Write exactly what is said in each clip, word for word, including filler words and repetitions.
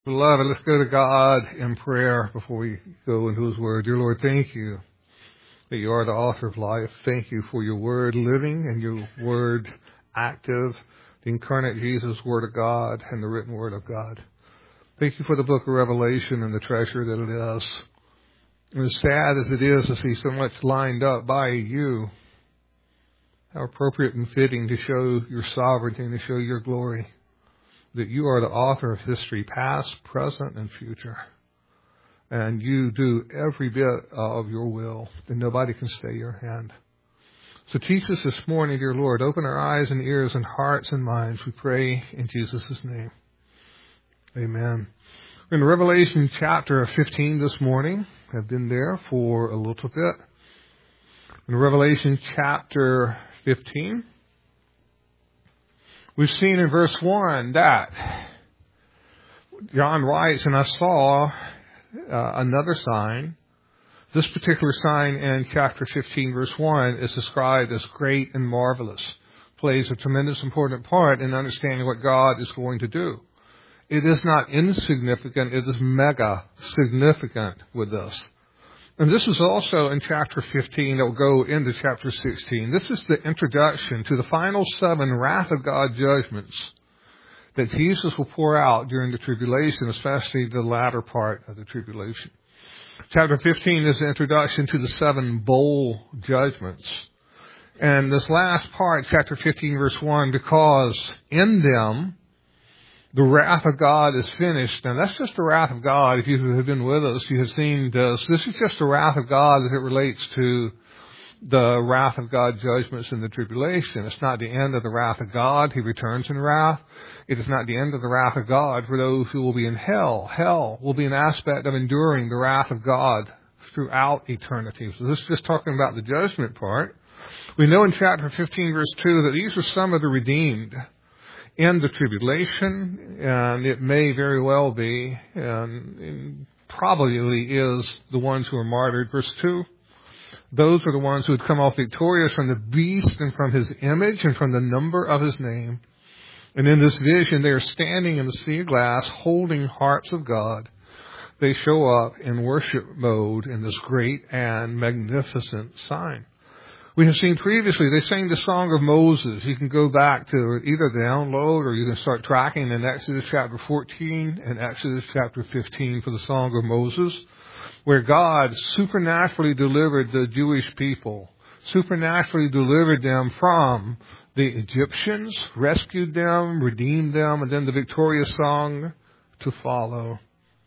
Beloved, let's go to God in prayer before we go into His Word. Dear Lord, thank you that you are the author of life. Thank you for your Word living and your Word active, the incarnate Jesus, Word of God, and the written Word of God. Thank you for the book of Revelation and the treasure that it is. And as sad as it is to see so much lined up by you, how appropriate and fitting to show your sovereignty and to show your glory, that you are the author of history, past, present, and future. And you do every bit of your will, and nobody can stay your hand. So teach us this morning, dear Lord. Open our eyes and ears and hearts and minds, we pray in Jesus' name. Amen. We're in Revelation chapter fifteen this morning. I've been there for a little bit. In Revelation chapter fifteen, we've seen in verse one that John writes, and I saw uh, another sign. This particular sign in chapter fifteen, verse one, is described as great and marvelous. Plays a tremendous important part in understanding what God is going to do. It is not insignificant, it is mega significant with this. And this is also in chapter fifteen that will go into chapter sixteen. This is the introduction to the final seven wrath of God judgments that Jesus will pour out during the tribulation, especially the latter part of the tribulation. Chapter fifteen is the introduction to the seven bowl judgments. And this last part, chapter fifteen, verse one, because in them the wrath of God is finished. Now, that's just the wrath of God. If you have been with us, you have seen this. This is just the wrath of God as it relates to the wrath of God judgments in the tribulation. It's not the end of the wrath of God. He returns in wrath. It is not the end of the wrath of God for those who will be in hell. Hell will be an aspect of enduring the wrath of God throughout eternity. So this is just talking about the judgment part. We know in chapter fifteen, verse two, that these were some of the redeemed in the tribulation, and it may very well be, and, and probably is, the ones who are martyred. Verse two, those are the ones who had come off victorious from the beast and from his image and from the number of his name. And in this vision, they are standing in the sea of glass, holding harps of God. They show up in worship mode in this great and magnificent sign. We have seen previously, they sang the Song of Moses. You can go back to either download or you can start tracking in Exodus chapter fourteen and Exodus chapter fifteen for the Song of Moses, where God supernaturally delivered the Jewish people, supernaturally delivered them from the Egyptians, rescued them, redeemed them, and then the victorious song to follow.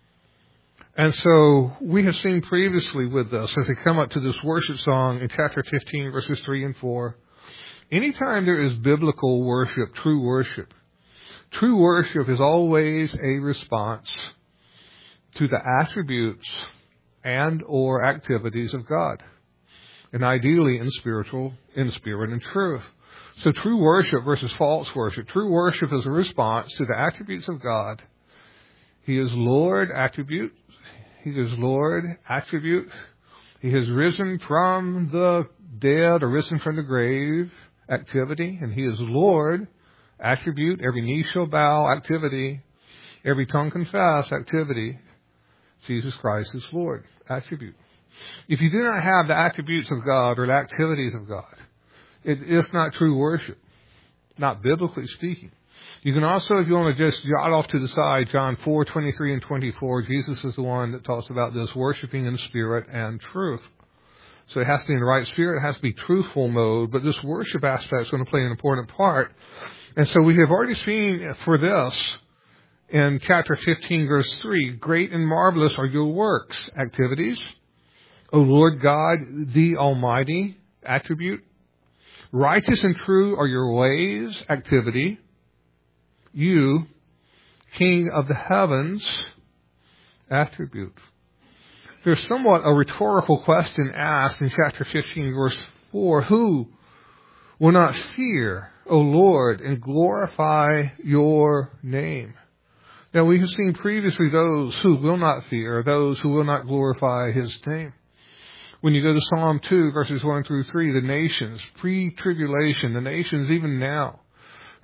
And so we have seen previously with this, as they come up to this worship song in chapter fifteen, verses three and four, anytime there is biblical worship, true worship, true worship is always a response to the attributes and or activities of God, and ideally in spiritual, in spirit and truth. So true worship versus false worship. True worship is a response to the attributes of God. He is Lord, attribute. He is Lord, attribute. He has risen from the dead or risen from the grave, activity. And He is Lord, attribute. Every knee shall bow, activity. Every tongue confess, activity. Jesus Christ is Lord, attribute. If you do not have the attributes of God or the activities of God, it is not true worship, not biblically speaking. You can also, if you want to just jot off to the side, John four, twenty-three and twenty-four, Jesus is the one that talks about this, worshiping in spirit and truth. So it has to be in the right spirit, it has to be truthful mode, but this worship aspect is going to play an important part. And so we have already seen for this in chapter fifteen, verse three, great and marvelous are your works, activities. O Lord God, the Almighty, attribute. Righteous and true are your ways, activity. You, King of the heavens, attribute. There's somewhat a rhetorical question asked in chapter fifteen, verse four. Who will not fear, O Lord, and glorify your name? Now, we have seen previously those who will not fear, those who will not glorify His name. When you go to Psalm two, verses one through three, the nations, pre-tribulation, the nations even now,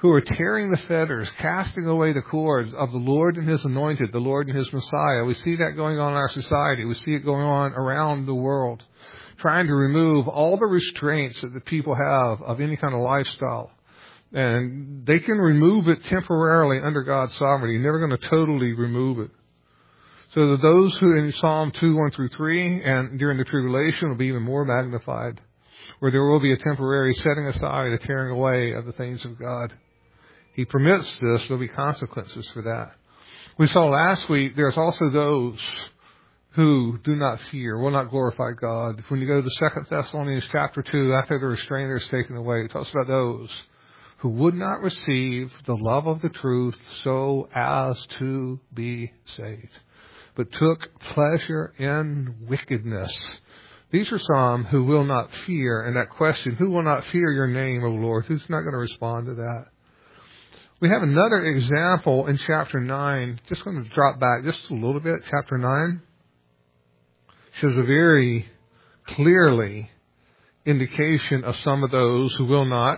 who are tearing the fetters, casting away the cords of the Lord and His anointed, the Lord and His Messiah. We see that going on in our society. We see it going on around the world, trying to remove all the restraints that the people have of any kind of lifestyle. And they can remove it temporarily under God's sovereignty. Never going to totally remove it. So that those who in Psalm two, one through three, and during the tribulation will be even more magnified, where there will be a temporary setting aside, a tearing away of the things of God. He permits this. There will be consequences for that. We saw last week there's also those who do not fear, will not glorify God. When you go to Second Thessalonians chapter two, after the restrainer is taken away, it talks about those who would not receive the love of the truth so as to be saved, but took pleasure in wickedness. These are some who will not fear. And that question, who will not fear your name, O Lord? Who's not going to respond to that? We have another example in chapter nine. Just going to drop back just a little bit. Chapter nine shows a very clearly indication of some of those who will not,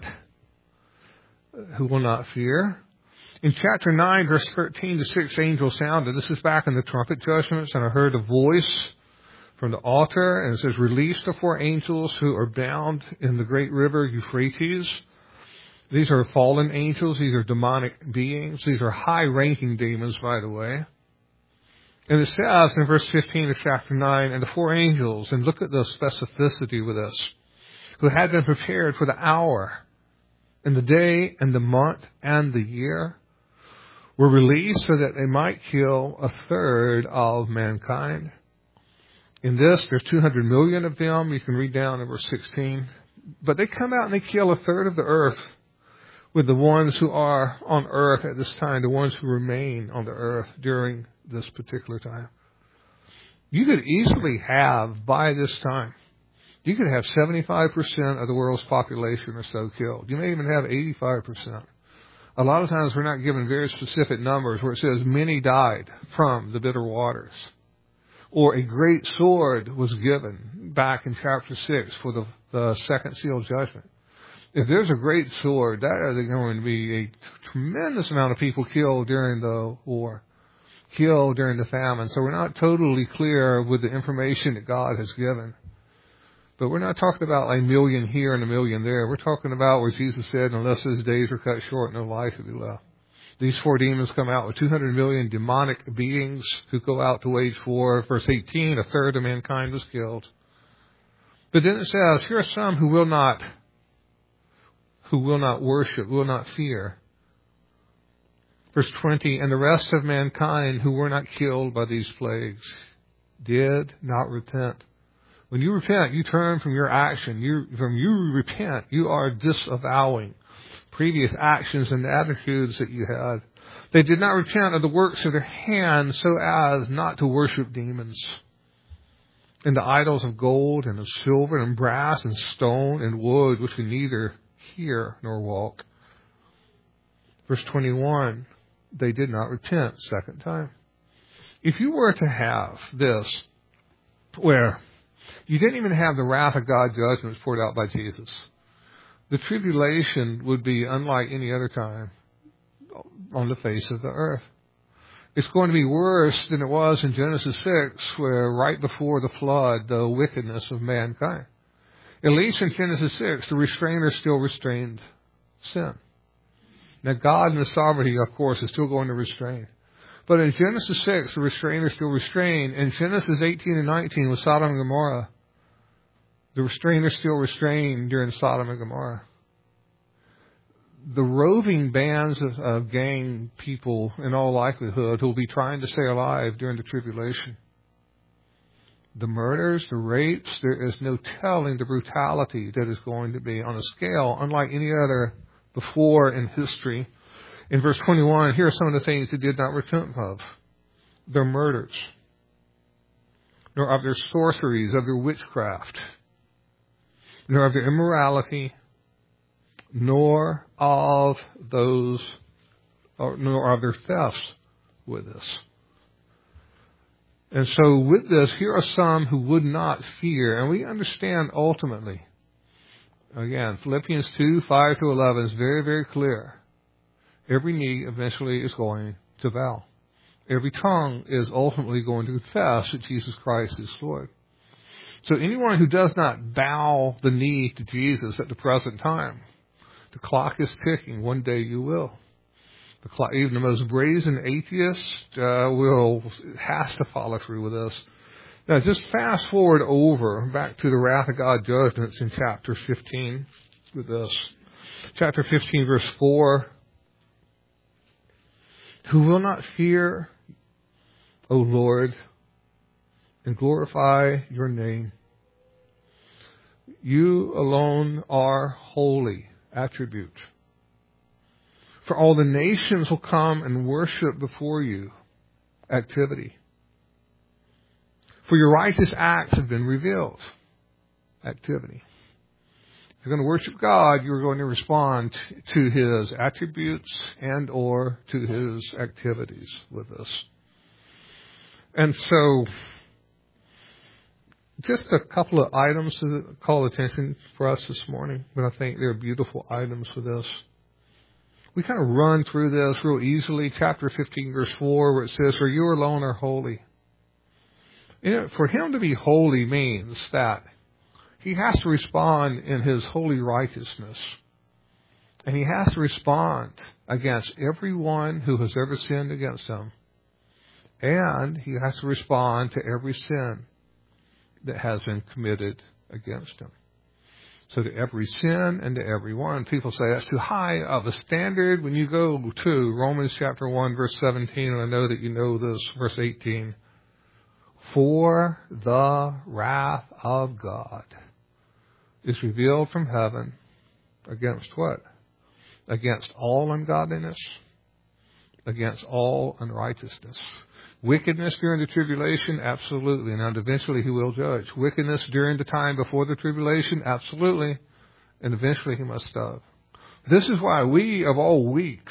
who will not fear. In chapter nine, verse thirteen, the sixth angel sounded. This is back in the trumpet judgments, and I heard a voice from the altar, and it says, "Release the four angels who are bound in the great river Euphrates." These are fallen angels. These are demonic beings. These are high-ranking demons, by the way. And it says in verse fifteen of chapter nine, "And the four angels," and look at the specificity with this, "who had been prepared for the hour and the day and the month and the year, were released so that they might kill a third of mankind." In this, there's two hundred million of them. You can read down in verse sixteen. But they come out and they kill a third of the earth with the ones who are on earth at this time, the ones who remain on the earth during this particular time. You could easily have, by this time, you could have seventy-five percent of the world's population or so killed. You may even have eighty-five percent. A lot of times we're not given very specific numbers where it says many died from the bitter waters. Or a great sword was given back in chapter six for the, the second seal judgment. If there's a great sword, that is going to be a tremendous amount of people killed during the war, killed during the famine. So we're not totally clear with the information that God has given. But we're not talking about a million here and a million there. We're talking about where Jesus said, unless his days are cut short, no life will be left. These four demons come out with two hundred million demonic beings who go out to wage war. Verse eighteen, a third of mankind was killed. But then it says, here are some who will not, who will not worship, will not fear. Verse twenty, and the rest of mankind who were not killed by these plagues did not repent. When you repent, you turn from your action. You, from you repent, you are disavowing previous actions and attitudes that you had. They did not repent of the works of their hands so as not to worship demons and the idols of gold and of silver and brass and stone and wood, which we neither hear nor walk. Verse twenty-one, they did not repent second time. If you were to have this, where you didn't even have the wrath of God judgments poured out by Jesus, the tribulation would be unlike any other time on the face of the earth. It's going to be worse than it was in Genesis six, where right before the flood, the wickedness of mankind. At least in Genesis six, the restrainer still restrained sin. Now, God in His sovereignty, of course, is still going to restrain. But in Genesis six, the restrainer still restrained. In Genesis eighteen and nineteen with Sodom and Gomorrah, the restrainer still restrained during Sodom and Gomorrah. The roving bands of, of gang people, in all likelihood, who will be trying to stay alive during the tribulation. The murders, the rapes, there is no telling the brutality that is going to be on a scale unlike any other before in history. In verse twenty-one, here are some of the things they did not repent of. Their murders, nor of their sorceries, of their witchcraft, nor of their immorality, nor of those, or, nor of their thefts with this. And so with this, here are some who would not fear. And we understand ultimately, again, Philippians two, five to eleven is very, very clear. Every knee eventually is going to bow. Every tongue is ultimately going to confess that Jesus Christ is Lord. So anyone who does not bow the knee to Jesus at the present time, the clock is ticking. One day you will. The clock, even the most brazen atheist uh, will has to follow through with this. Now, just fast forward over back to the wrath of God judgments in chapter fifteen with this. Chapter fifteen, verse four. Who will not fear, O Lord, and glorify your name? You alone are holy. Attribute. For all the nations will come and worship before you. Activity. For your righteous acts have been revealed. Activity. If you're going to worship God, you're going to respond to His attributes and or to His activities with us. And so, just a couple of items to call attention for us this morning, but I think they're beautiful items for this. We kind of run through this real easily. Chapter fifteen, verse four, where it says, "For you alone are holy." You know, for Him to be holy means that He has to respond in His holy righteousness. And He has to respond against everyone who has ever sinned against Him. And He has to respond to every sin that has been committed against Him. So to every sin and to every one. People say that's too high of a standard. When you go to Romans chapter one, verse seventeen, and I know that you know this, verse eighteen. For the wrath of God is revealed from heaven against what? Against all ungodliness, against all unrighteousness. Wickedness during the tribulation, absolutely. And eventually He will judge. Wickedness during the time before the tribulation, absolutely. And eventually He must stop. This is why we, of all weeks,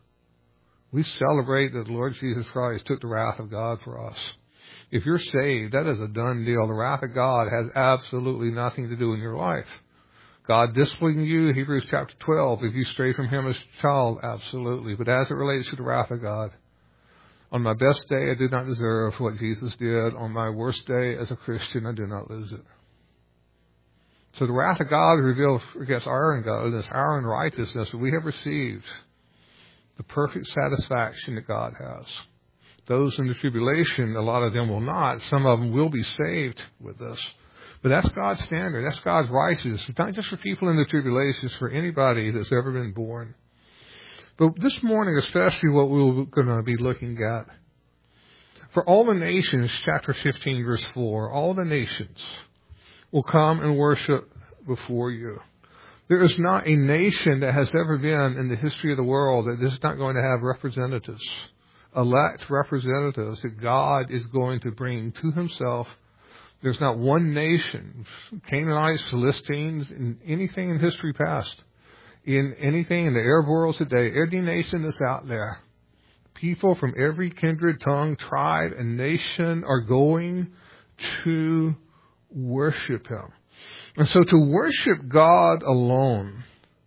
we celebrate that the Lord Jesus Christ took the wrath of God for us. If you're saved, that is a done deal. The wrath of God has absolutely nothing to do in your life. God disciplining you, Hebrews chapter twelve, if you stray from Him as a child, absolutely. But as it relates to the wrath of God, on my best day, I did not deserve what Jesus did. On my worst day as a Christian, I did not lose it. So the wrath of God is revealed against our ungodliness, our unrighteousness, but we have received the perfect satisfaction that God has. Those in the tribulation, a lot of them will not. Some of them will be saved with this. But that's God's standard. That's God's righteousness. It's not just for people in the tribulation. It's for anybody that's ever been born. But this morning, especially what we're going to be looking at. For all the nations, chapter fifteen, verse four, all the nations will come and worship before you. There is not a nation that has ever been in the history of the world that is not going to have representatives, elect representatives that God is going to bring to Himself. There's not one nation, Canaanites, Philistines, in anything in history past, in anything in the Arab world today, every nation that's out there, people from every kindred, tongue, tribe, and nation are going to worship Him. And so to worship God alone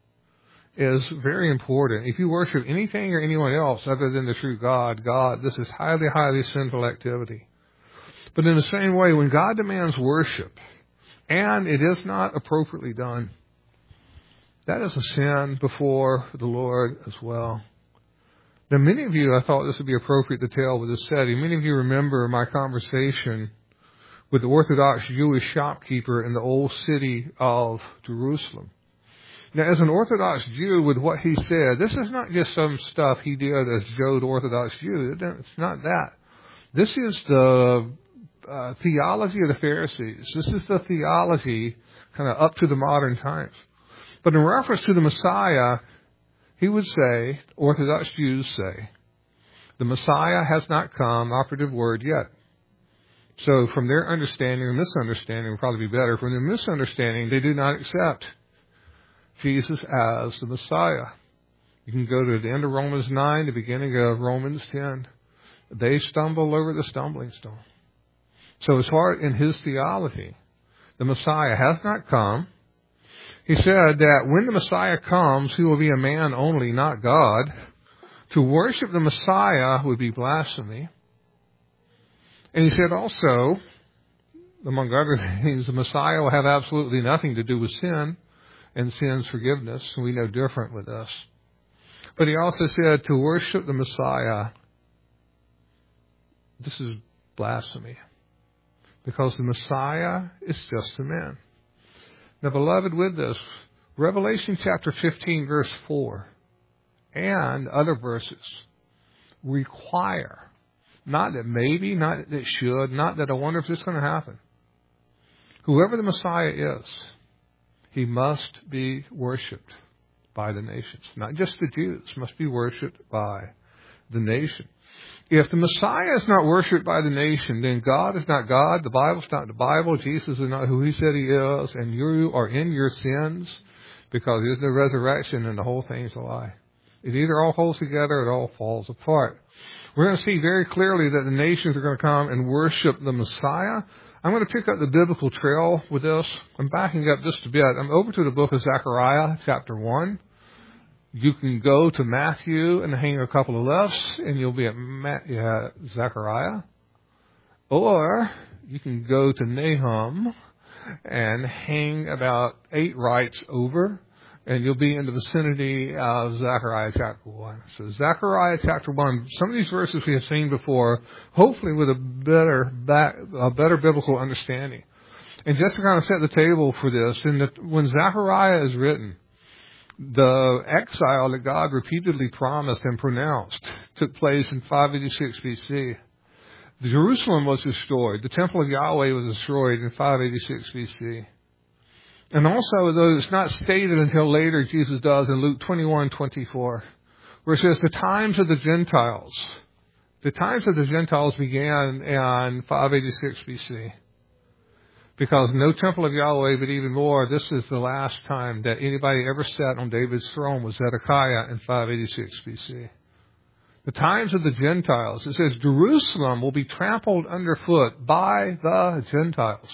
is very important. If you worship anything or anyone else other than the true God, God, this is highly, highly sinful activity. But in the same way, when God demands worship, and it is not appropriately done, that is a sin before the Lord as well. Now, many of you, I thought this would be appropriate to tell with this setting. Many of you remember my conversation with the Orthodox Jewish shopkeeper in the old city of Jerusalem. Now, as an Orthodox Jew, with what he said, this is not just some stuff he did as Joe, the Orthodox Jew. It's not that. This is the uh, theology of the Pharisees. This is the theology kind of up to the modern times. But in reference to the Messiah, he would say, Orthodox Jews say, the Messiah has not come, operative word, yet. So from their understanding or misunderstanding, would probably be better, from their misunderstanding, they do not accept Jesus as the Messiah. You can go to the end of Romans nine, the beginning of Romans ten. They stumble over the stumbling stone. So as far in his theology, the Messiah has not come. He said that when the Messiah comes, he will be a man only, not God. To worship the Messiah would be blasphemy. And he said also, among other things, the Messiah will have absolutely nothing to do with sin and sin's forgiveness. We know different with us. But he also said to worship the Messiah, this is blasphemy. Because the Messiah is just a man. Now, beloved, with this, Revelation chapter fifteen, verse four, and other verses require, not that maybe, not that it should, not that I wonder if this is going to happen. Whoever the Messiah is, he must be worshipped by the nations. Not just the Jews, must be worshipped by the nation. If the Messiah is not worshipped by the nation, then God is not God, the Bible is not the Bible, Jesus is not who he said he is, and you are in your sins because there's no resurrection and the whole thing's a lie. It either all holds together or it all falls apart. We're going to see very clearly that the nations are going to come and worship the Messiah. I'm going to pick up the biblical trail with this. I'm backing up just a bit. I'm over to the book of Zechariah, chapter one. You can go to Matthew and hang a couple of lefts, and you'll be at Ma- yeah, Zechariah. Or you can go to Nahum and hang about eight rights over, and you'll be in the vicinity of Zechariah chapter one. So Zechariah chapter one, some of these verses we have seen before, hopefully with a better back, a better biblical understanding. And just to kind of set the table for this, in the, when Zechariah is written, the exile that God repeatedly promised and pronounced took place in five eighty-six B C. Jerusalem was destroyed. The temple of Yahweh was destroyed in five eighty-six B C. And also, though it's not stated until later, Jesus does in Luke twenty-one twenty-four, where it says the times of the Gentiles. The times of the Gentiles began in five eighty-six B C. Because no temple of Yahweh, but even more, this is the last time that anybody ever sat on David's throne was Zedekiah in five eighty-six B C. The times of the Gentiles. It says Jerusalem will be trampled underfoot by the Gentiles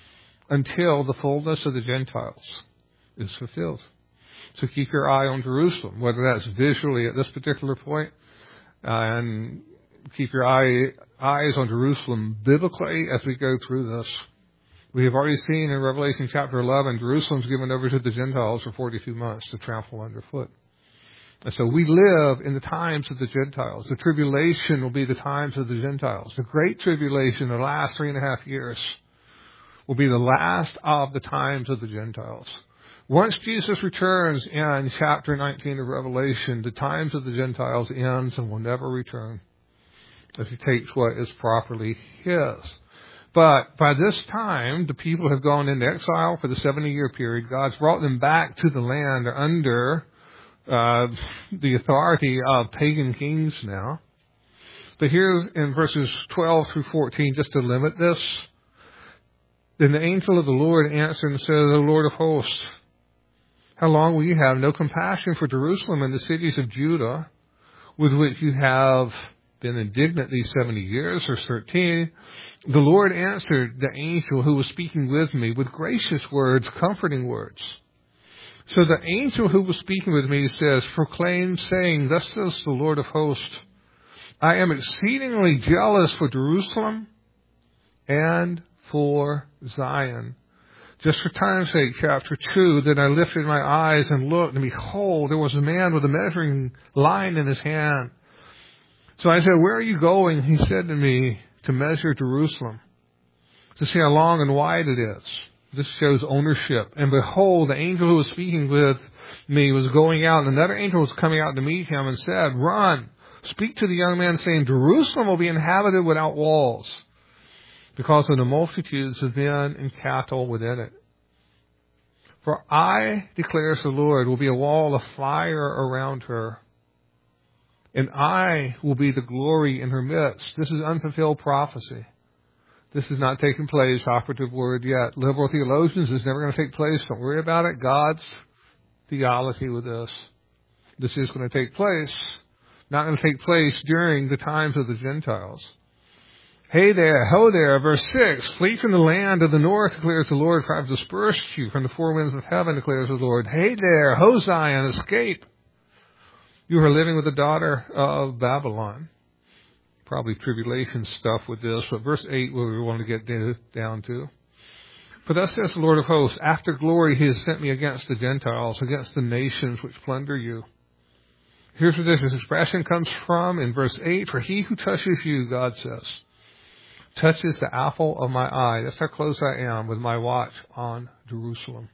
until the fullness of the Gentiles is fulfilled. So keep your eye on Jerusalem, whether that's visually at this particular point, uh, and keep your eye, eyes on Jerusalem biblically as we go through this. We have already seen in Revelation chapter eleven, Jerusalem's given over to the Gentiles for forty-two months to trample underfoot. And so we live in the times of the Gentiles. The tribulation will be the times of the Gentiles. The great tribulation, the last three and a half years, will be the last of the times of the Gentiles. Once Jesus returns in chapter nineteen of Revelation, the times of the Gentiles ends and will never return as he takes what is properly his. But by this time, the people have gone into exile for the seventy-year period. God's brought them back to the land. They're under uh, the authority of pagan kings now. But here's in verses twelve through fourteen, just to limit this. Then the angel of the Lord answered and said, O Lord of hosts, how long will you have no compassion for Jerusalem and the cities of Judah, with which you have been indignant these seventy years? Verse thirteen, the Lord answered the angel who was speaking with me with gracious words, comforting words. So the angel who was speaking with me says, proclaim, saying, thus says the Lord of hosts, I am exceedingly jealous for Jerusalem and for Zion. Just for time's sake, chapter two, then I lifted my eyes and looked, and behold, there was a man with a measuring line in his hand. So I said, where are you going? He said to me, to measure Jerusalem, to see how long and wide it is. This shows ownership. And behold, the angel who was speaking with me was going out, and another angel was coming out to meet him and said, run, speak to the young man, saying, Jerusalem will be inhabited without walls, because of the multitudes of men and cattle within it. For I, declares the Lord, will be a wall of fire around her, and I will be the glory in her midst. This is unfulfilled prophecy. This has not taken place, operative word yet. Liberal theologians, it's never going to take place. Don't worry about it. God's theology with this. This is going to take place. Not going to take place during the times of the Gentiles. Hey there, ho there, verse six, flee from the land of the north, declares the Lord, for I have dispersed you from the four winds of heaven, declares the Lord. Hey there, ho Zion, escape. You are living with the daughter of Babylon. Probably tribulation stuff with this, but verse eight, where we want to get down to. For thus says the Lord of hosts, after glory he has sent me against the Gentiles, against the nations which plunder you. Here's where this expression comes from in verse eight. For he who touches you, God says, touches the apple of my eye. That's how close I am with my watch on Jerusalem.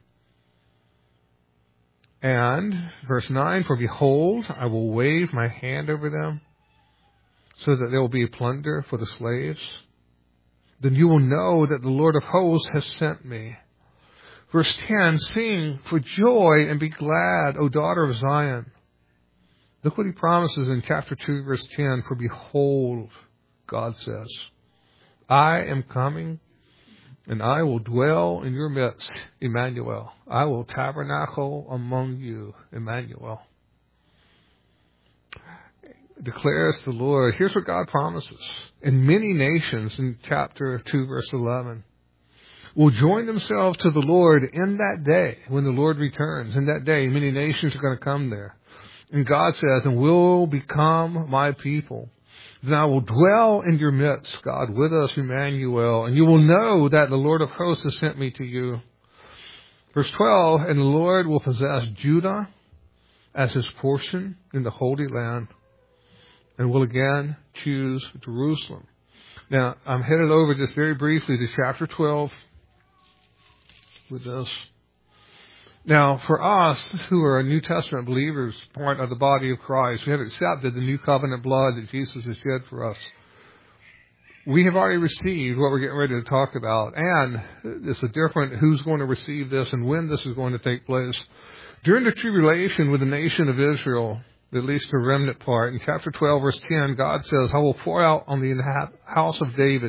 And verse nine, for behold, I will wave my hand over them, so that there will be a plunder for the slaves. Then you will know that the Lord of hosts has sent me. Verse ten, sing for joy and be glad, O daughter of Zion. Look what he promises in chapter two, verse ten. For behold, God says, I am coming, and I will dwell in your midst, Emmanuel. I will tabernacle among you, Emmanuel. Declares the Lord. Here's what God promises. And many nations, in chapter two, verse eleven, will join themselves to the Lord in that day, when the Lord returns. In that day, many nations are going to come there. And God says, and will become my people. Then I will dwell in your midst, God, with us, Emmanuel. And you will know that the Lord of hosts has sent me to you. Verse twelve, and the Lord will possess Judah as his portion in the Holy Land, and will again choose Jerusalem. Now, I'm headed over just very briefly to chapter twelve with this. Now, for us who are New Testament believers, part of the body of Christ, we have accepted the new covenant blood that Jesus has shed for us. We have already received what we're getting ready to talk about, and it's a different who's going to receive this and when this is going to take place. During the tribulation with the nation of Israel, at least the remnant part, in chapter twelve, verse ten, God says, I will pour out on the house of David,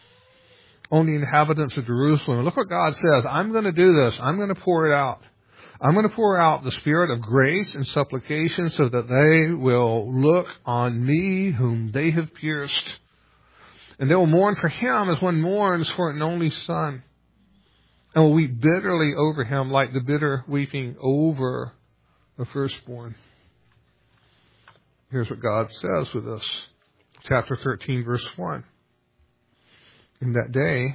on the inhabitants of Jerusalem. And look what God says. I'm going to do this. I'm going to pour it out. I'm going to pour out the spirit of grace and supplication so that they will look on me whom they have pierced. And they will mourn for him as one mourns for an only son. And will weep bitterly over him like the bitter weeping over the firstborn. Here's what God says with us. Chapter thirteen, verse one. In that day,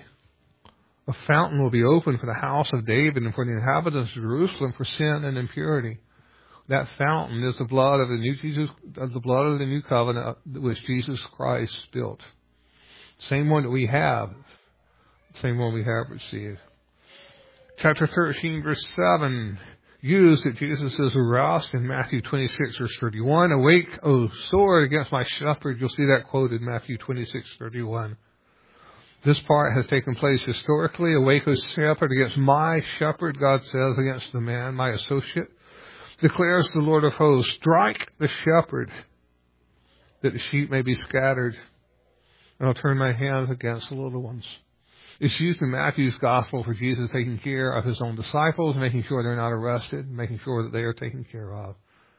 a fountain will be opened for the house of David and for the inhabitants of Jerusalem for sin and impurity. That fountain is the blood of the new Jesus, the blood of the new covenant which Jesus Christ built. Same one that we have, same one we have received. Chapter thirteen, verse seven, used that Jesus is aroused in Matthew twenty-six, verse thirty-one. Awake, O sword, against my shepherd. You'll see that quoted in Matthew twenty-six, thirty-one. This part has taken place historically. Awake, O shepherd, against my shepherd, God says, against the man, my associate. Declares the Lord of hosts, strike the shepherd, that the sheep may be scattered. And I'll turn my hands against the little ones. It's used in Matthew's gospel for Jesus taking care of his own disciples, making sure they're not arrested, making sure that they are taken care of.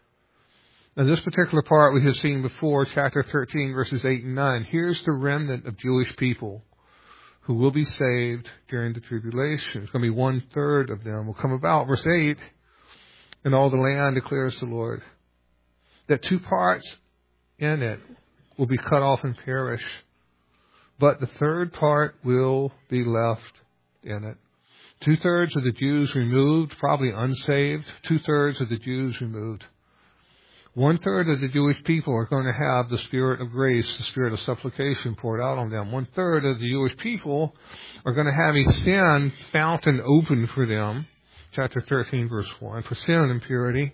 Now, this particular part we have seen before, chapter thirteen, verses eight and nine. Here's the remnant of Jewish people who will be saved during the tribulation. It's going to be one third of them will come about. Verse eight, and all the land declares the Lord, that two parts in it will be cut off and perish, but the third part will be left in it. Two-thirds of the Jews removed, probably unsaved. Two-thirds of the Jews removed. One-third of the Jewish people are going to have the spirit of grace, the spirit of supplication poured out on them. One-third of the Jewish people are going to have a sin fountain open for them. Chapter thirteen, verse one, for sin and impurity.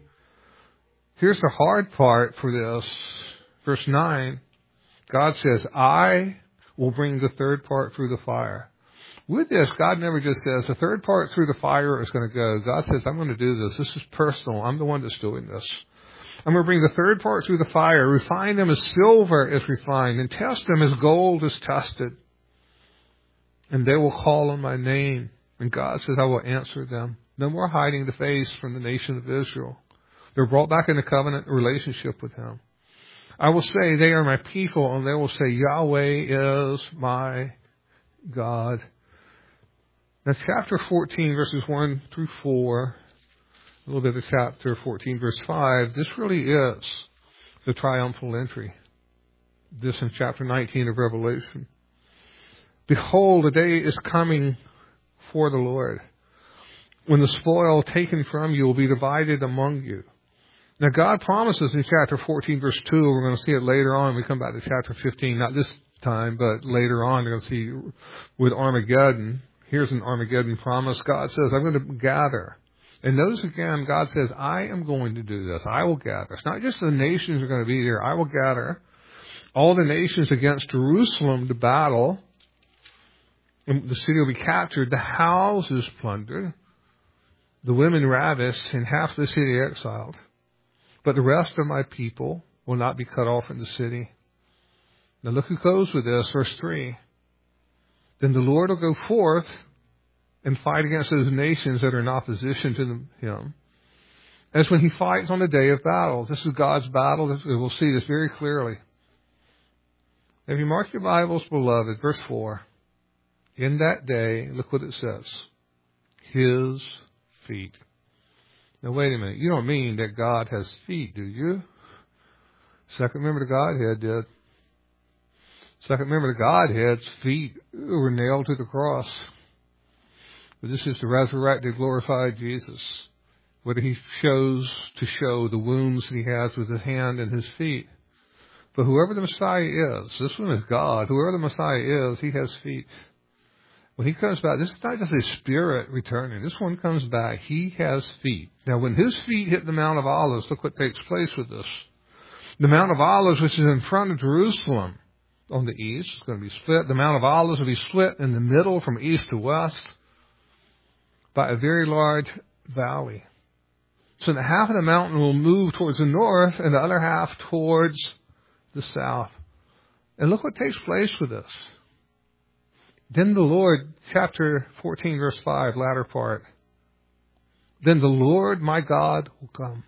Here's the hard part for this. Verse nine, God says, I will bring the third part through the fire. With this, God never just says, the third part through the fire is going to go. God says, I'm going to do this. This is personal. I'm the one that's doing this. I'm going to bring the third part through the fire, refine them as silver is refined, and test them as gold is tested. And they will call on my name. And God says, I will answer them. No more hiding the face from the nation of Israel. They're brought back in a covenant relationship with him. I will say, they are my people, and they will say, Yahweh is my God. Now, chapter fourteen, verses one through four, a little bit of chapter fourteen, verse five, this really is the triumphal entry. This in chapter nineteen of Revelation. Behold, a day is coming for the Lord, when the spoil taken from you will be divided among you. Now God promises in chapter fourteen, verse two, we're going to see it later on when we come back to chapter fifteen, not this time, but later on, we're going to see with Armageddon. Here's an Armageddon promise. God says, I'm going to gather. And notice again, God says, I am going to do this. I will gather. It's not just the nations are going to be here. I will gather all the nations against Jerusalem to battle. And the city will be captured. The houses plundered. The women ravished, and half the city exiled. But the rest of my people will not be cut off from the city. Now look who goes with this, verse three. Then the Lord will go forth and fight against those nations that are in opposition to him, as when he fights on the day of battle. This is God's battle. We'll see this very clearly. If you mark your Bibles, beloved, verse four. In that day, look what it says. His feet. Now wait a minute. You don't mean that God has feet, do you? Second member of the Godhead did. Second member of the Godhead's feet were nailed to the cross. But this is the resurrected, glorified Jesus. What he shows to show the wounds that he has with his hand and his feet. But whoever the Messiah is, this one is God. Whoever the Messiah is, he has feet. When he comes back, this is not just a spirit returning. This one comes back. He has feet. Now, when his feet hit the Mount of Olives, look what takes place with this. The Mount of Olives, which is in front of Jerusalem on the east, is going to be split. The Mount of Olives will be split in the middle from east to west by a very large valley. So the half of the mountain will move towards the north and the other half towards the south. And look what takes place with this. Then the Lord, chapter fourteen, verse five, latter part. Then the Lord my God will come,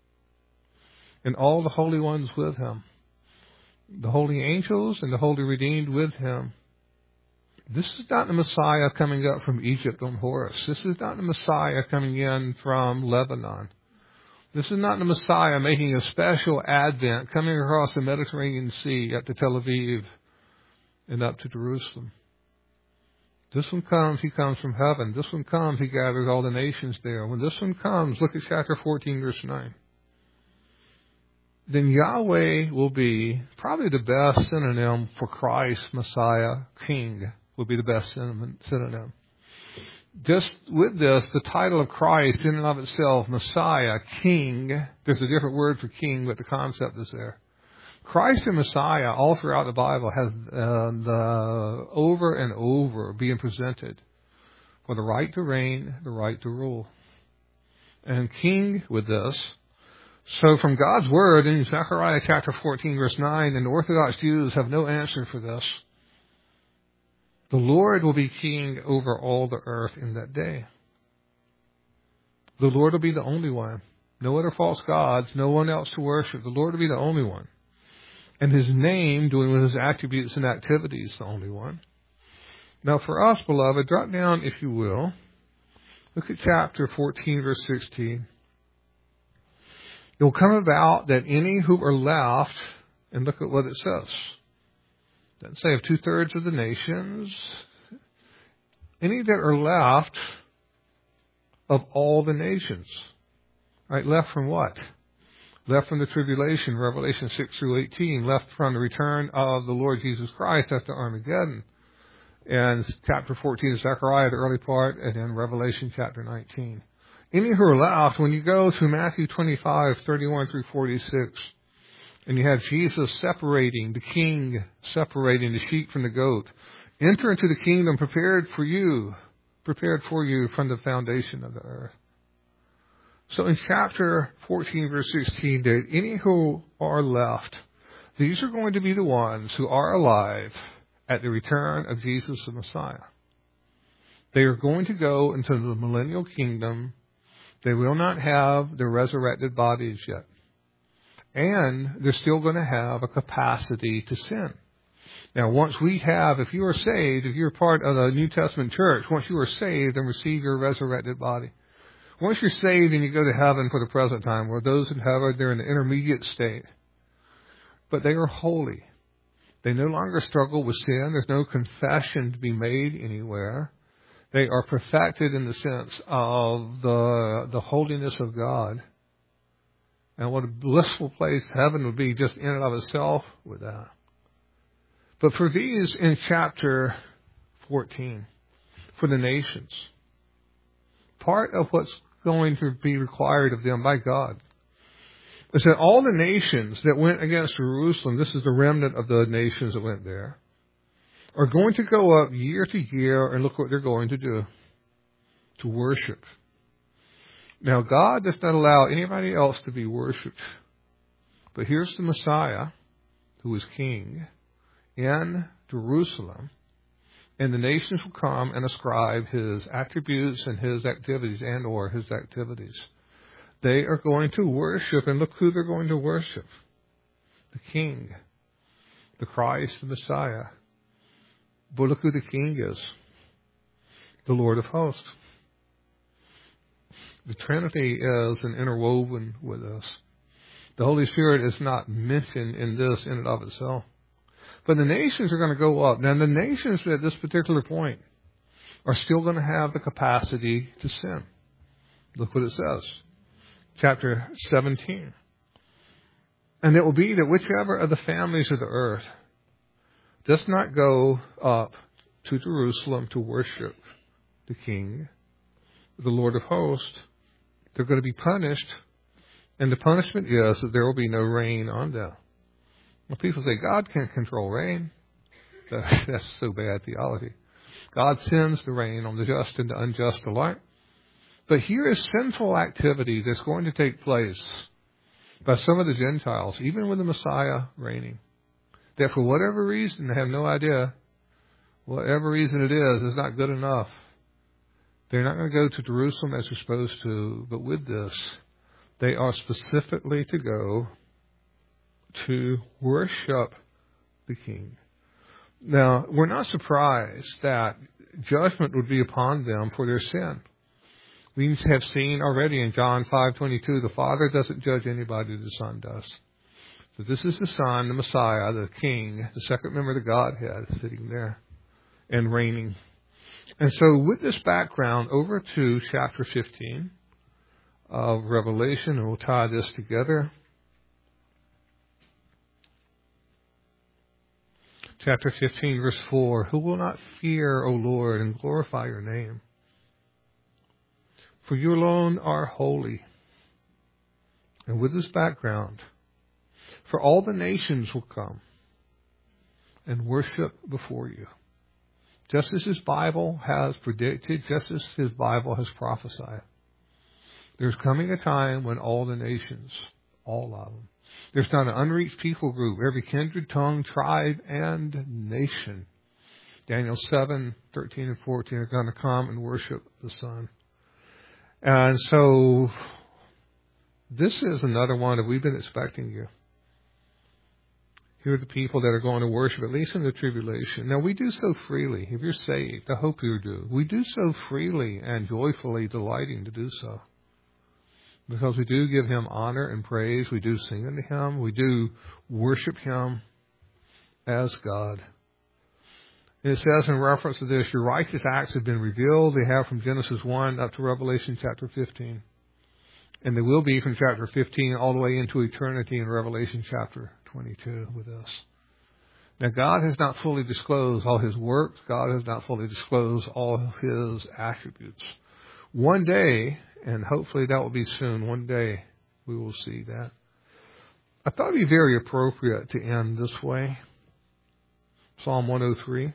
and all the holy ones with him, the holy angels and the holy redeemed with him. This is not the Messiah coming up from Egypt on horse. This is not the Messiah coming in from Lebanon. This is not the Messiah making a special advent coming across the Mediterranean Sea up to Tel Aviv and up to Jerusalem. This one comes, he comes from heaven. This one comes, he gathers all the nations there. When this one comes, look at chapter fourteen, verse nine. Then Yahweh will be probably the best synonym for Christ, Messiah, King, will be the best synonym. Just with this, the title of Christ in and of itself, Messiah, King, there's a different word for king, but the concept is there. Christ and Messiah all throughout the Bible has uh, the, over and over being presented for the right to reign, the right to rule. And king with this. So from God's word in Zechariah chapter fourteen, verse nine, and the Orthodox Jews have no answer for this. The Lord will be king over all the earth in that day. The Lord will be the only one. No other false gods, no one else to worship. The Lord will be the only one. And his name, doing with his attributes and activities, the only one. Now for us, beloved, drop down, if you will. Look at chapter fourteen, verse sixteen. It will come about that any who are left, and look at what it says. It doesn't say of two-thirds of the nations. Any that are left of all the nations. Right, left from what? Left from the tribulation, Revelation six through eighteen. Left from the return of the Lord Jesus Christ after Armageddon. And chapter fourteen of Zechariah, the early part, and then Revelation chapter nineteen. Any who are left, when you go to Matthew twenty-five, thirty-one through forty-six, and you have Jesus separating, the king separating the sheep from the goat, enter into the kingdom prepared for you, prepared for you from the foundation of the earth. So in chapter fourteen, verse sixteen, that any who are left, these are going to be the ones who are alive at the return of Jesus the Messiah. They are going to go into the millennial kingdom. They will not have their resurrected bodies yet. And they're still going to have a capacity to sin. Now, once we have, if you are saved, if you're part of the New Testament church, once you are saved and receive your resurrected body, once you're saved and you go to heaven for the present time, where those in heaven, they're in the intermediate state. but they are holy. They no longer struggle with sin. There's no confession to be made anywhere. They are perfected in the sense of the, the holiness of God. And what a blissful place heaven would be just in and of itself with that. But for these in chapter fourteen, for the nations, part of what's going to be required of them by God is that all the nations that went against Jerusalem, this is the remnant of the nations that went there, are going to go up year to year, and look what they're going to do, to worship. Now, God does not allow anybody else to be worshipped. But here's the Messiah, who is king, in Jerusalem, and the nations will come and ascribe his attributes and his activities and or his activities. They are going to worship, and look who they're going to worship. The King, the Christ, the Messiah. But look who the King is. The Lord of hosts. The Trinity is an interwoven with us. The Holy Spirit is not mentioned in this in and of itself. But the nations are going to go up. Now, the nations at this particular point are still going to have the capacity to sin. Look what it says. Chapter seventeen. And it will be that whichever of the families of the earth does not go up to Jerusalem to worship the King, the Lord of hosts, they're going to be punished. And the punishment is that there will be no rain on them. Well, people say, God can't control rain. That's so bad theology. God sends the rain on the just and the unjust alike. But here is sinful activity that's going to take place by some of the Gentiles, even with the Messiah reigning, that for whatever reason, they have no idea, whatever reason it is, is not good enough. They're not going to go to Jerusalem as they're supposed to, but with this, they are specifically to go to worship the King. Now, we're not surprised that judgment would be upon them for their sin. We have seen already in John five twenty-two, the Father doesn't judge anybody, the Son does. So this is the Son, the Messiah, the King, the second member of the Godhead, sitting there and reigning. And so with this background, over to chapter fifteen of Revelation, and we'll tie this together. Chapter fifteen, verse four, who will not fear, O Lord, and glorify your name? For you alone are holy. And with this background, for all the nations will come and worship before you. Just as his Bible has predicted, just as his Bible has prophesied. There's coming a time when all the nations, all of them, there's not an unreached people group, every kindred, tongue, tribe, and nation. Daniel seven, thirteen and fourteen are going to come and worship the Son. And so, this is another one that we've been expecting you. Here are the people that are going to worship, at least in the tribulation. Now, we do so freely. If you're saved, I hope you do. We do so freely and joyfully, delighting to do so. Because we do give him honor and praise. We do sing unto him. We do worship him as God. And it says in reference to this, your righteous acts have been revealed. They have from Genesis one up to Revelation chapter fifteen. And they will be from chapter fifteen all the way into eternity in Revelation chapter twenty-two with us. Now, God has not fully disclosed all his works. God has not fully disclosed all his attributes. One day, and hopefully that will be soon, one day we will see that. I thought it would be very appropriate to end this way. Psalm one oh three.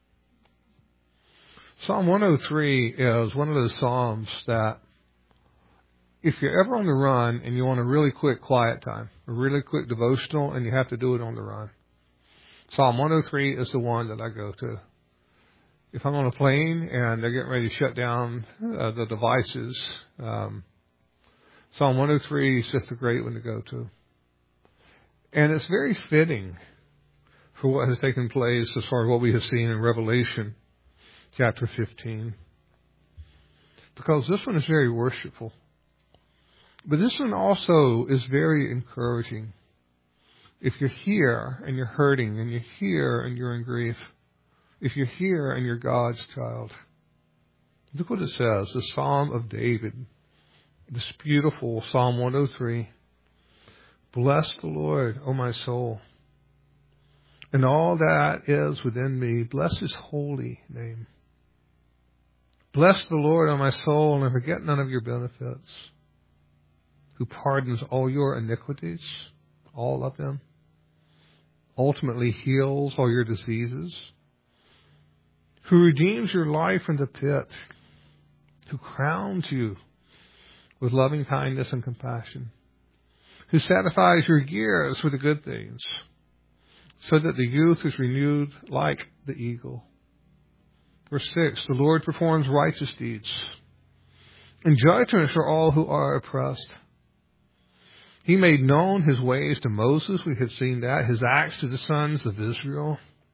Psalm one oh three is one of those psalms that if you're ever on the run and you want a really quick quiet time, a really quick devotional, and you have to do it on the run, Psalm one oh three is the one that I go to. If I'm on a plane and they're getting ready to shut down uh, the devices, um, Psalm one oh three is just a great one to go to. And it's very fitting for what has taken place as far as what we have seen in Revelation chapter fifteen. Because this one is very worshipful. But this one also is very encouraging. If you're here and you're hurting, and you're here and you're in grief, if you're here and you're God's child, look what it says, the Psalm of David, this beautiful Psalm one oh three. Bless the Lord, O my soul, and all that is within me. Bless his holy name. Bless the Lord, O my soul, and forget none of your benefits, who pardons all your iniquities, all of them, ultimately heals all your diseases, who redeems your life from the pit, who crowns you with loving kindness and compassion, who satisfies your years with the good things, so that the youth is renewed like the eagle. Verse six, the Lord performs righteous deeds and judgments for all who are oppressed. He made known his ways to Moses. We had seen that. His acts to the sons of Israel.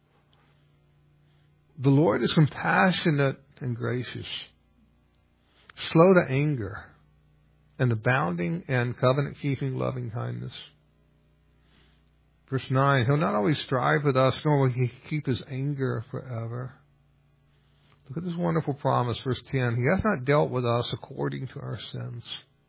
The Lord is compassionate and gracious, slow to anger, and abounding in covenant-keeping loving kindness. Verse nine, he'll not always strive with us, nor will he keep his anger forever. Look at this wonderful promise, verse ten. He has not dealt with us according to our sins,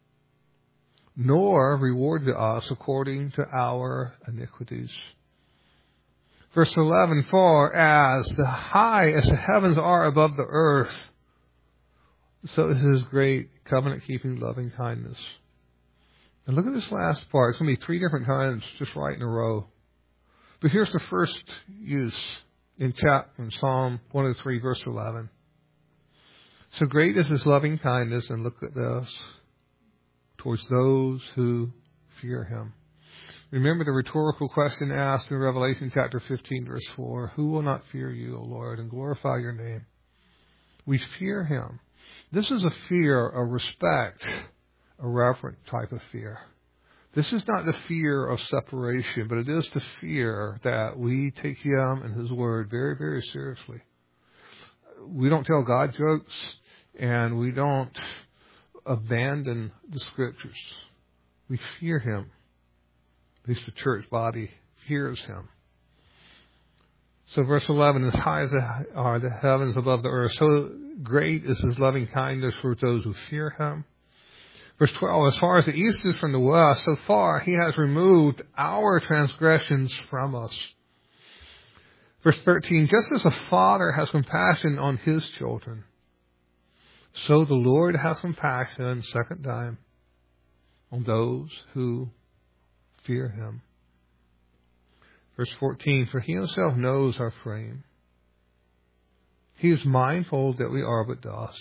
nor rewarded us according to our iniquities. Verse eleven, for as the high as the heavens are above the earth, so is his great covenant-keeping loving kindness. And look at this last part. It's going to be three different times just right in a row. But here's the first use in chapter in Psalm one oh three, verse eleven. So great is his loving kindness, and look at this, towards those who fear him. Remember the rhetorical question asked in Revelation chapter fifteen, verse four, who will not fear you, O Lord, and glorify your name? We fear him. This is a fear, a respect, a reverent type of fear. This is not the fear of separation, but it is the fear that we take him and his word very, very seriously. We don't tell God jokes, and we don't abandon the scriptures. We fear him. At least the church body fears him. So verse eleven, as high as are the heavens above the earth, so great is his loving kindness for those who fear him. Verse twelve, as far as the east is from the west, so far he has removed our transgressions from us. Verse thirteen, just as a father has compassion on his children, so the Lord has compassion, second time, on those who fear him. Verse fourteen, for he himself knows our frame. He is mindful that we are but dust.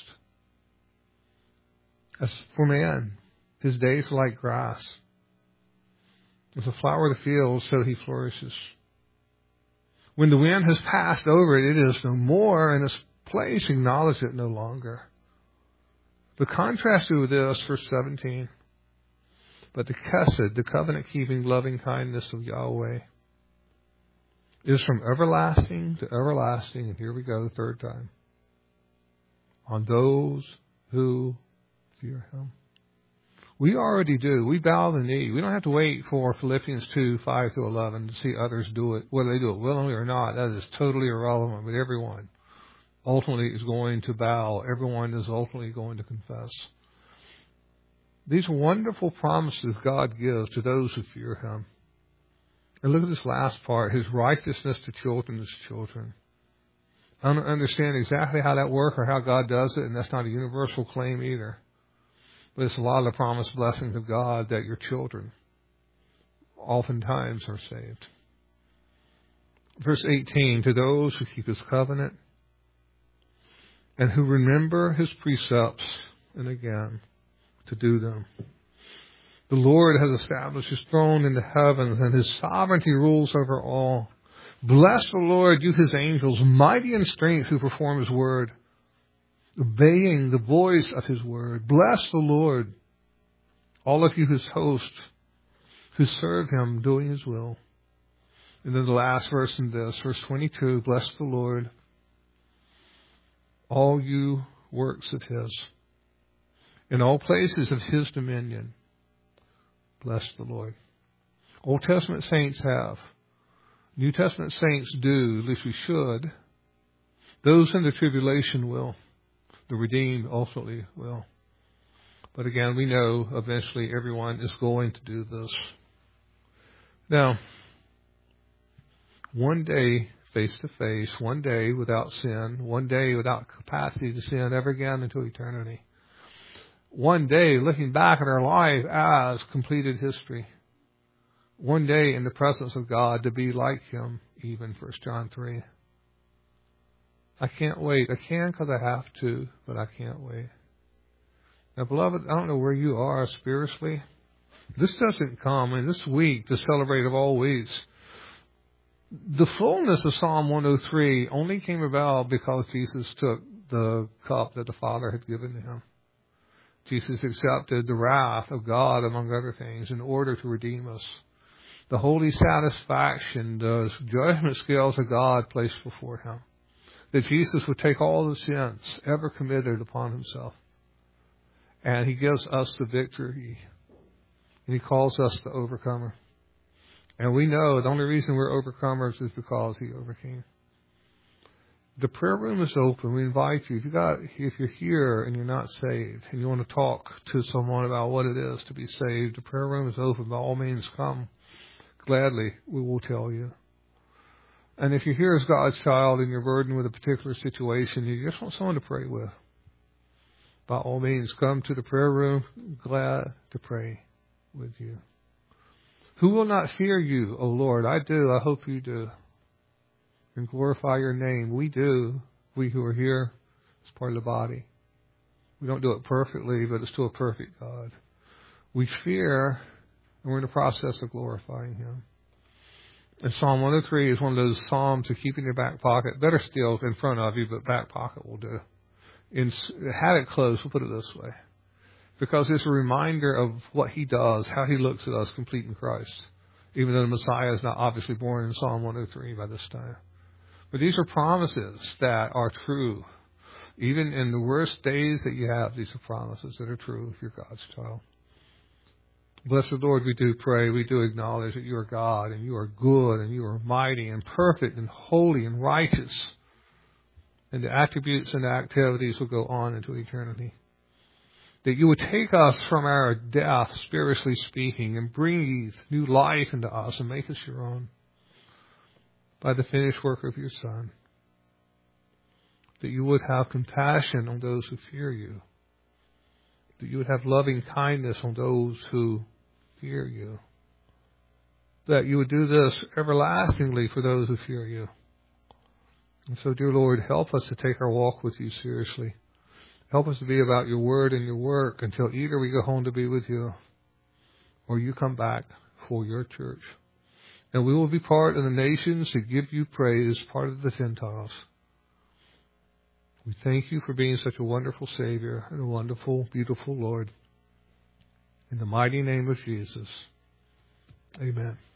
As for man, his days are like grass. As a flower of the field, so he flourishes. When the wind has passed over it, it is no more, and its place acknowledges it no longer. But contrasted with this, verse seventeen, but the chesed, the covenant-keeping loving kindness of Yahweh, is from everlasting to everlasting, and here we go, third time, on those who fear him. We already do. We bow the knee. We don't have to wait for Philippians two, five to eleven to see others do it. Whether they do it willingly or not, that is totally irrelevant. But everyone ultimately is going to bow. Everyone is ultimately going to confess. These wonderful promises God gives to those who fear him. And look at this last part, his righteousness to children's children. I don't understand exactly how that works or how God does it, and that's not a universal claim either. But it's a lot of the promised blessings of God that your children oftentimes are saved. Verse eighteen, to those who keep his covenant and who remember his precepts, and again, to do them. The Lord has established his throne in the heavens, and his sovereignty rules over all. Bless the Lord, you his angels, mighty in strength, who perform his word, obeying the voice of his word. Bless the Lord, all of you his host, who serve him, doing his will. And then the last verse in this, verse twenty-two, bless the Lord, all you works of his, in all places of his dominion. Bless the Lord. Old Testament saints have. New Testament saints do, at least we should. Those in the tribulation will. The redeemed ultimately will. But again, we know eventually everyone is going to do this. Now, one day face to face, one day without sin, one day without capacity to sin ever again into eternity. One day looking back at our life as completed history. One day in the presence of God to be like Him, even First John three. I can't wait. I can because I have to, but I can't wait. Now, beloved, I don't know where you are spiritually. This doesn't come in this week, to celebrate of all weeks. The fullness of Psalm one oh three only came about because Jesus took the cup that the Father had given to Him. Jesus accepted the wrath of God, among other things, in order to redeem us. The holy satisfaction, the judgment scales of God placed before Him. That Jesus would take all the sins ever committed upon Himself. And He gives us the victory. And He calls us the overcomer. And we know the only reason we're overcomers is because He overcame. The prayer room is open. We invite you. If you got, if you're here and you're not saved and you want to talk to someone about what it is to be saved, the prayer room is open. By all means, come. Gladly, we will tell you. And if you're here as God's child and you're burdened with a particular situation, you just want someone to pray with, by all means, come to the prayer room. Glad to pray with you. Who will not fear you, O Lord? I do. I hope you do. And glorify your name. We do. We who are here as part of the body. We don't do it perfectly, but it's to a perfect God. We fear, and we're in the process of glorifying Him. And Psalm one oh three is one of those psalms to keep in your back pocket. Better still in front of you, but back pocket will do. In, have it close, we'll put it this way. Because it's a reminder of what He does, how He looks at us complete in Christ. Even though the Messiah is not obviously born in Psalm one oh three by this time. But these are promises that are true. Even in the worst days that you have, these are promises that are true if you're God's child. Blessed Lord, we do pray, we do acknowledge that you are God, and you are good, and you are mighty, and perfect, and holy, and righteous. And the attributes and the activities will go on into eternity. That you would take us from our death, spiritually speaking, and breathe new life into us and make us your own by the finished work of your Son. That you would have compassion on those who fear you. That you would have loving kindness on those who fear you. That you would do this everlastingly for those who fear you. And so, dear Lord, help us to take our walk with you seriously. Help us to be about your word and your work until either we go home to be with you or you come back for your church. And we will be part of the nations to give you praise, part of the Gentiles. We thank you for being such a wonderful Savior and a wonderful, beautiful Lord. In the mighty name of Jesus, amen.